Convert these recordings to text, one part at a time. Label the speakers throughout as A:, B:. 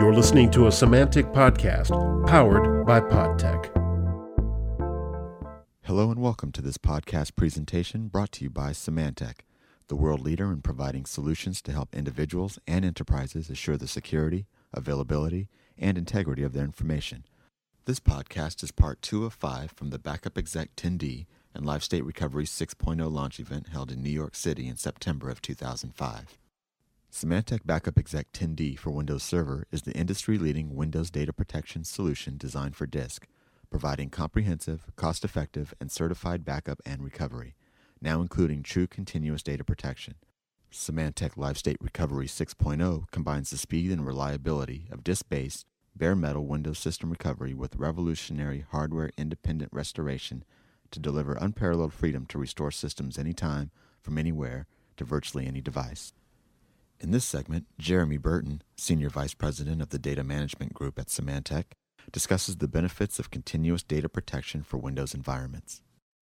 A: You're listening to a Symantec podcast powered by Podtech.
B: Hello and welcome to this podcast presentation brought to you by Symantec, the world leader in providing solutions to help individuals and enterprises assure the security, availability, and integrity of their information. This podcast is part 2 of 5 from the Backup Exec 10D and Live State Recovery 6.0 launch event held in New York City in September of 2005. Symantec Backup Exec 10D for Windows Server is the industry-leading Windows data protection solution designed for disk, providing comprehensive, cost-effective, and certified backup and recovery, now including true continuous data protection. Symantec Live State Recovery 6.0 combines the speed and reliability of disk-based, bare metal Windows system recovery with revolutionary hardware-independent restoration to deliver unparalleled freedom to restore systems anytime, from anywhere, to virtually any device. In this segment, Jeremy Burton, Senior Vice President of the Data Management Group at Symantec, discusses the benefits of continuous data protection for Windows environments.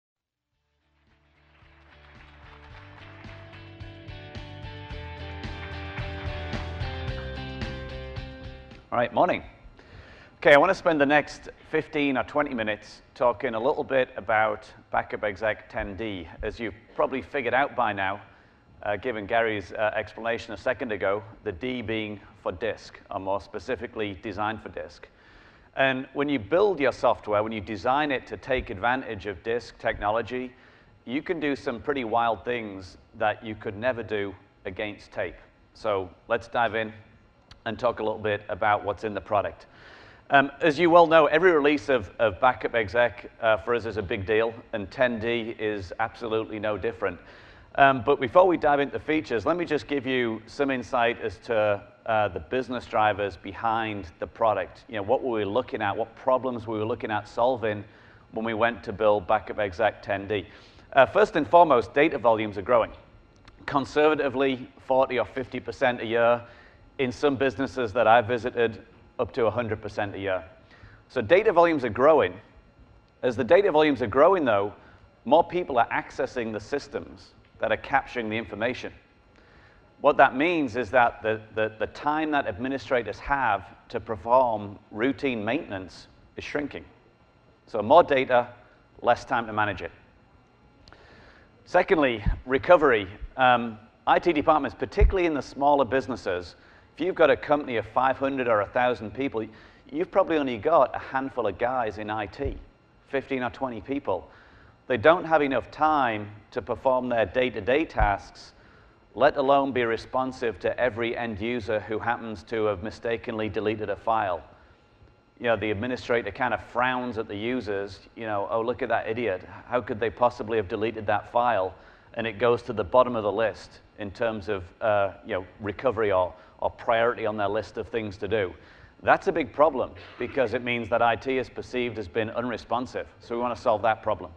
C: All right, morning. Okay, I want to spend the next 15 or 20 minutes talking a little bit about Backup Exec 10D. As you probably figured out by now, given Gary's explanation a second ago, the D being for disk, or more specifically, designed for disk. And when you build your software, when you design it to take advantage of disk technology, you can do some pretty wild things that you could never do against tape. So let's dive in and talk a little bit about what's in the product. As you well know, every release of Backup Exec for us is a big deal, and 10D is absolutely no different. But before we dive into features, let me just give you some insight as to the business drivers behind the product. You know, what were we looking at, what problems we were looking at solving when we went to build Backup Exec 10D. First and foremost, data volumes are growing. Conservatively, 40 or 50% a year. In some businesses that I visited, up to 100% a year. So data volumes are growing. As the data volumes are growing, though, more people are accessing the systems that are capturing the information. What that means is that the time that administrators have to perform routine maintenance is shrinking. So more data, less time to manage it. Secondly, recovery. IT departments, particularly in the smaller businesses, if you've got a company of 500 or 1,000 people, you've probably only got a handful of guys in IT, 15 or 20 people. They don't have enough time to perform their day-to-day tasks, let alone be responsive to every end user who happens to have mistakenly deleted a file. You know, the administrator kind of frowns at the users, you know, oh, look at that idiot. How could they possibly have deleted that file? And it goes to the bottom of the list in terms of recovery or priority on their list of things to do. That's a big problem because it means that IT is perceived as being unresponsive. So we want to solve that problem.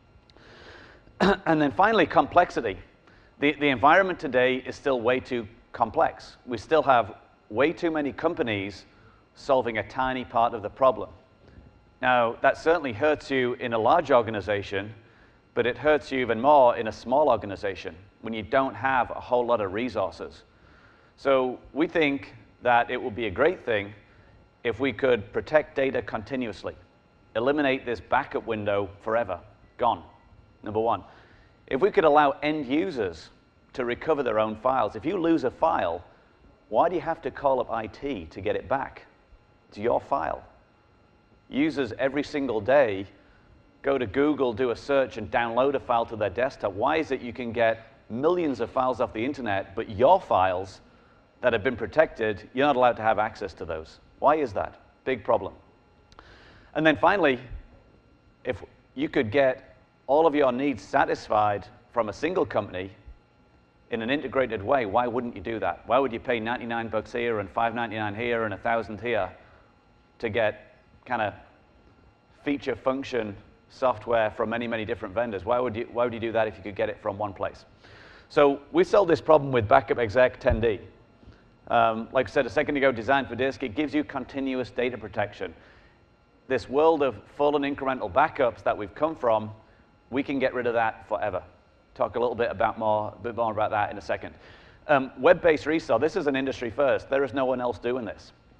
C: And then finally, complexity. The environment today is still way too complex. We still have way too many companies solving a tiny part of the problem. Now, that certainly hurts you in a large organization, but it hurts you even more in a small organization when you don't have a whole lot of resources. So we think that it would be a great thing if we could protect data continuously, eliminate this backup window forever, gone. Number one, if we could allow end users to recover their own files. If you lose a file, why do you have to call up IT to get it back? It's your file. Users every single day go to Google, do a search, and download a file to their desktop. Why is it you can get millions of files off the internet, but your files that have been protected, you're not allowed to have access to those? Why is that? Big problem. And then finally, if you could get all of your needs satisfied from a single company in an integrated way, why wouldn't you do that? Why would you pay $99 here and $5.99 here and $1,000 here to get kind of feature function software from many, many different vendors? Why would you do that if you could get it from one place? So we solved this problem with Backup Exec 10D. Like I said a second ago, designed for disk, it gives you continuous data protection. This world of full and incremental backups that we've come from, we can get rid of that forever. Talk a little bit more about that in a second. Web-based restore, this is an industry first. There is no one else doing this.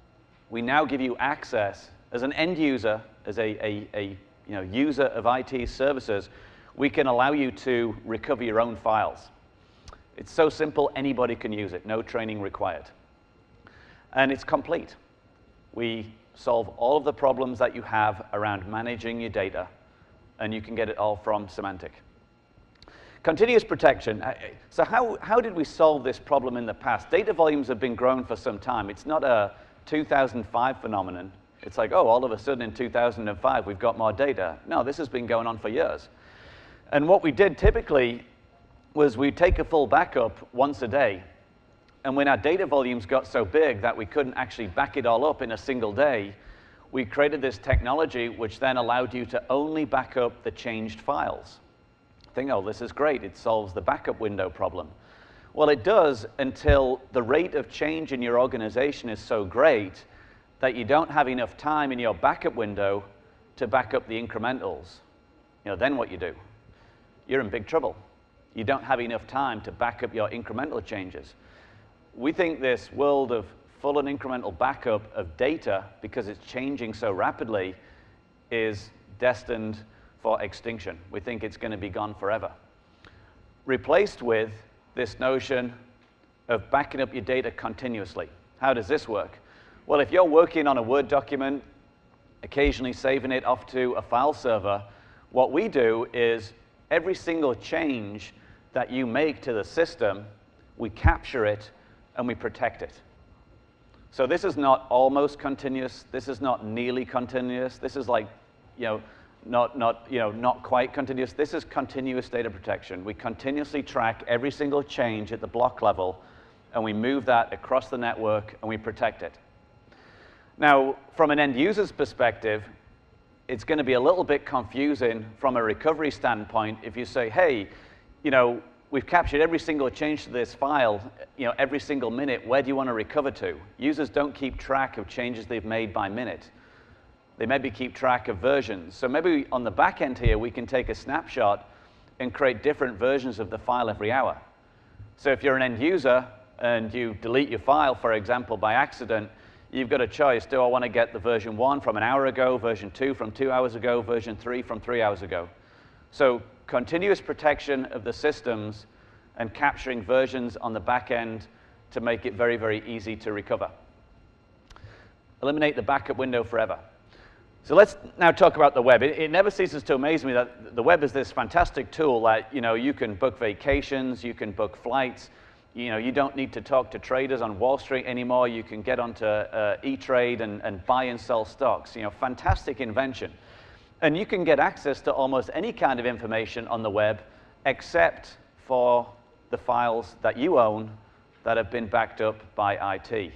C: we now give you access as an end user, as a user of IT services. We can allow you to recover your own files. It's so simple, anybody can use it, no training required. And it's complete. We solve all of the problems that you have around managing your data, and you can get it all from Symantec. Continuous protection. So how did we solve this problem in the past? Data volumes have been growing for some time. It's not a 2005 phenomenon. It's like, oh, all of a sudden in 2005 we've got more data. No, this has been going on for years. And what we did typically was we'd take a full backup once a day, and when our data volumes got so big that we couldn't actually back it all up in a single day, we created this technology which then allowed you to only back up the changed files. Think, oh, this is great, it solves the backup window problem. Well, it does until the rate of change in your organization is so great that you don't have enough time in your backup window to back up the incrementals. Then what you do? You're in big trouble. You don't have enough time to back up your incremental changes. We think this world of full and incremental backup of data, because it's changing so rapidly, is destined for extinction. We think it's going to be gone forever. Replaced with this notion of backing up your data continuously. How does this work? Well, if you're working on a Word document, occasionally saving it off to a file server, what we do is every single change that you make to the system, we capture it and we protect it. So this is not almost continuous. This is not nearly continuous. This is like, not quite continuous. This is continuous data protection. We continuously track every single change at the block level, and we move that across the network, and we protect it. Now, from an end user's perspective, it's going to be a little bit confusing from a recovery standpoint if you say, hey, we've captured every single change to this file, every single minute. Where do you want to recover to? Users don't keep track of changes they've made by minute. They maybe keep track of versions. So maybe on the back end here, we can take a snapshot and create different versions of the file every hour. So if you're an end user and you delete your file, for example, by accident, you've got a choice. Do I want to get the version 1 from an hour ago, version 2 from 2 hours ago, version 3 from 3 hours ago? So continuous protection of the systems and capturing versions on the back end to make it very, very easy to recover. Eliminate the backup window forever. So let's now talk about the web. It never ceases to amaze me that the web is this fantastic tool that you can book vacations, you can book flights, you don't need to talk to traders on Wall Street anymore. You can get onto E-Trade and buy and sell stocks. Fantastic invention. And you can get access to almost any kind of information on the web except for the files that you own that have been backed up by IT,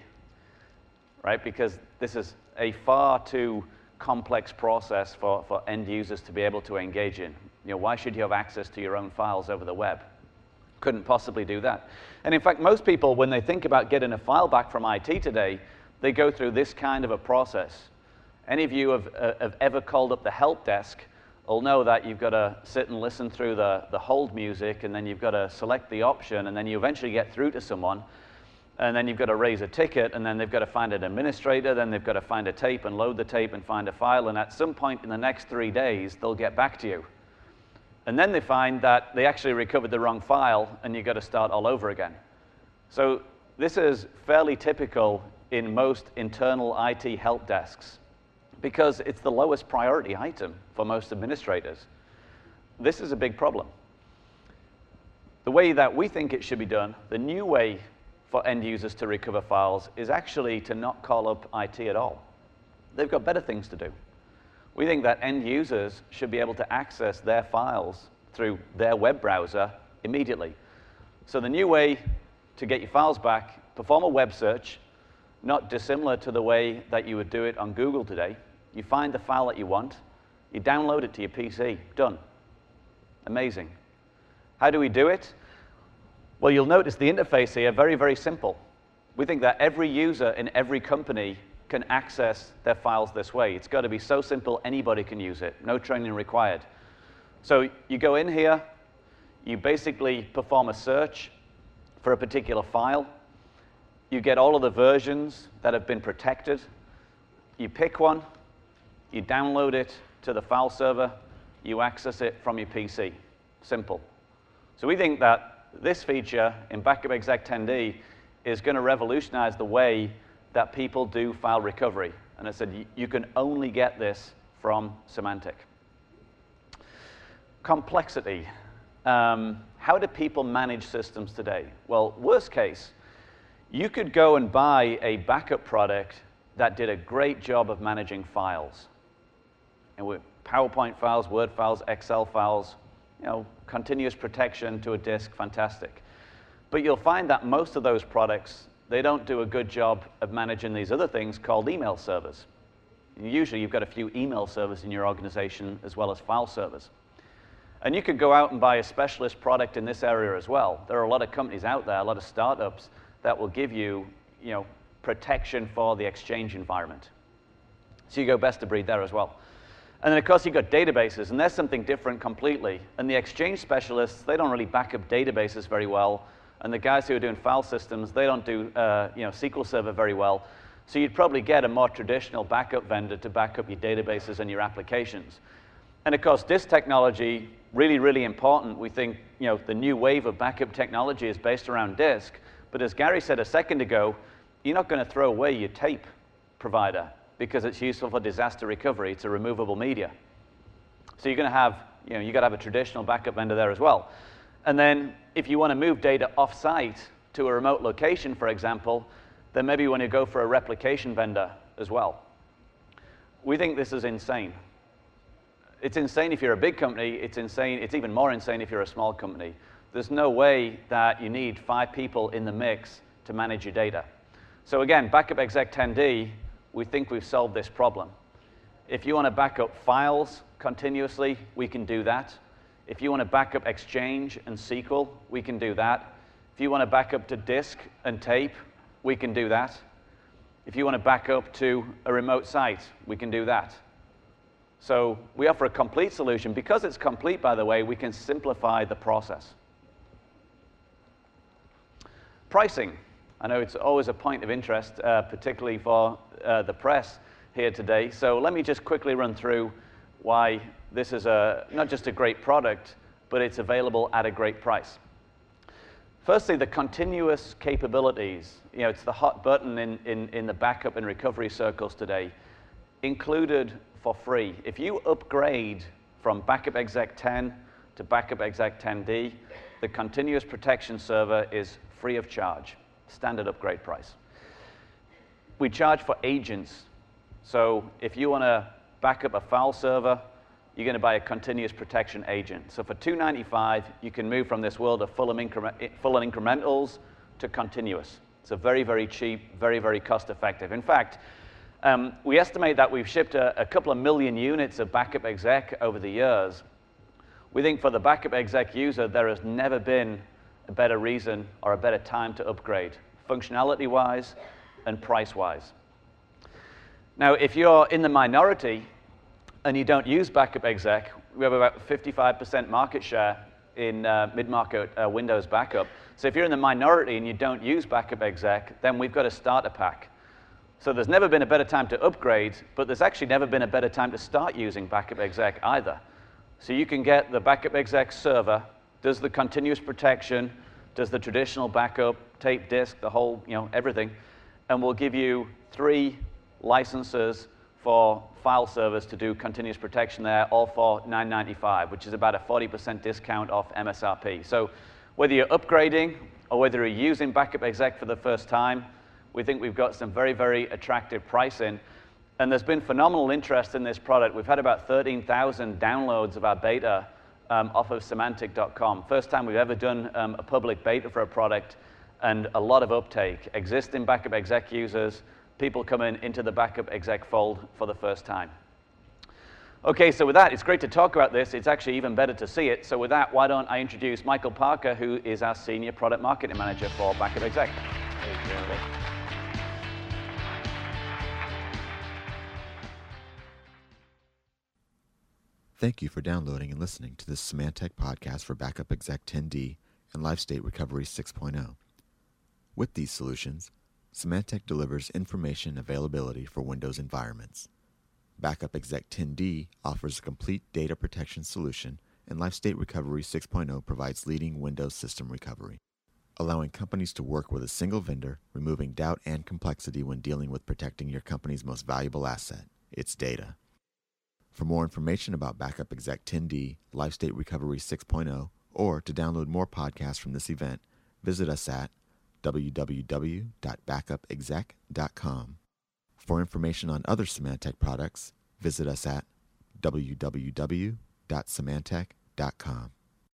C: right? Because this is a far too complex process for end users to be able to engage in. Why should you have access to your own files over the web? Couldn't possibly do that. And in fact, most people, when they think about getting a file back from IT today, they go through this kind of a process. Any of you have ever called up the help desk will know that you've got to sit and listen through the hold music, and then you've got to select the option, and then you eventually get through to someone, and then you've got to raise a ticket, and then they've got to find an administrator, then they've got to find a tape and load the tape and find a file, and at some point in the next 3 days, they'll get back to you. And then they find that they actually recovered the wrong file, and you've got to start all over again. So this is fairly typical in most internal IT help desks, because it's the lowest priority item for most administrators. This is a big problem. The way that we think it should be done, the new way for end users to recover files, is actually to not call up IT at all. They've got better things to do. We think that end users should be able to access their files through their web browser immediately. So the new way to get your files back, perform a web search, not dissimilar to the way that you would do it on Google today. You find the file that you want, you download it to your PC, done. Amazing. How do we do it? Well, you'll notice the interface here, very, very simple. We think that every user in every company can access their files this way. It's got to be so simple, anybody can use it, no training required. So you go in here, you basically perform a search for a particular file. You get all of the versions that have been protected. You pick one, you download it to the file server, you access it from your PC. Simple. So we think that this feature in Backup Exec 10D is going to revolutionize the way that people do file recovery. And I said, you can only get this from Symantec. Complexity. How do people manage systems today? Well, worst case, you could go and buy a backup product that did a great job of managing files. And with PowerPoint files, Word files, Excel files, continuous protection to a disk, fantastic. But you'll find that most of those products, they don't do a good job of managing these other things called email servers. Usually you've got a few email servers in your organization as well as file servers. And you could go out and buy a specialist product in this area as well. There are a lot of companies out there, a lot of startups, that will give you, protection for the Exchange environment. So you go best of breed there as well. And then, of course, you've got databases, and there's something different completely. And the Exchange specialists, they don't really back up databases very well. And the guys who are doing file systems, they don't do SQL Server very well. So you'd probably get a more traditional backup vendor to back up your databases and your applications. And, of course, disk technology, really, really important. We think the new wave of backup technology is based around disk. But as Gary said a second ago, you're not going to throw away your tape provider because it's useful for disaster recovery. It's a removable media. So you're going to have, you've got to have a traditional backup vendor there as well. And then if you want to move data off-site to a remote location, for example, then maybe you want to go for a replication vendor as well. We think this is insane. It's insane if you're a big company. It's insane. It's even more insane if you're a small company. There's no way that you need 5 people in the mix to manage your data. So again, Backup Exec 10D, we think we've solved this problem. If you want to back up files continuously, we can do that. If you want to back up Exchange and SQL, we can do that. If you want to back up to disk and tape, we can do that. If you want to back up to a remote site, we can do that. So we offer a complete solution. Because it's complete, by the way, we can simplify the process. Pricing. I know it's always a point of interest, particularly for the press here today. So let me just quickly run through why this is not just a great product, but it's available at a great price. Firstly, the continuous capabilities. It's the hot button in the backup and recovery circles today, included for free. If you upgrade from Backup Exec 10 to Backup Exec 10D, the continuous protection server is free of charge. Standard upgrade price. We charge for agents. So if you want to back up a file server, you're going to buy a continuous protection agent. So for $295, you can move from this world of full and incrementals to continuous. It's a very, very cheap, very, very cost effective. In fact, we estimate that we've shipped a couple of million units of Backup Exec over the years. We think for the Backup Exec user, there has never been a better reason or a better time to upgrade, functionality-wise and price-wise. Now, if you're in the minority and you don't use Backup Exec, we have about 55% market share in mid-market Windows backup. So if you're in the minority and you don't use Backup Exec, then we've got a starter pack. So there's never been a better time to upgrade, but there's actually never been a better time to start using Backup Exec either. So you can get the Backup Exec server, does the continuous protection, does the traditional backup, tape, disk, the whole, everything, and we'll give you 3 licenses for file servers to do continuous protection there, all for $995, which is about a 40% discount off MSRP. So whether you're upgrading or whether you're using Backup Exec for the first time, we think we've got some very, very attractive pricing. And there's been phenomenal interest in this product. We've had about 13,000 downloads of our beta off of Symantec.com. First time we've ever done a public beta for a product, and a lot of uptake. Existing Backup Exec users, people coming into the Backup Exec fold for the first time. Okay, so with that, it's great to talk about this. It's actually even better to see it. So with that, why don't I introduce Michael Parker, who is our Senior Product Marketing Manager for Backup Exec. Thank you.
B: Thank you for downloading and listening to this Symantec podcast for Backup Exec 10D and Live State Recovery 6.0. With these solutions, Symantec delivers information availability for Windows environments. Backup Exec 10D offers a complete data protection solution, and LifeState Recovery 6.0 provides leading Windows system recovery, allowing companies to work with a single vendor, removing doubt and complexity when dealing with protecting your company's most valuable asset, its data. For more information about Backup Exec 10D, LifeState Recovery 6.0, or to download more podcasts from this event, visit us at www.backupexec.com. For information on other Symantec products, visit us at www.symantec.com.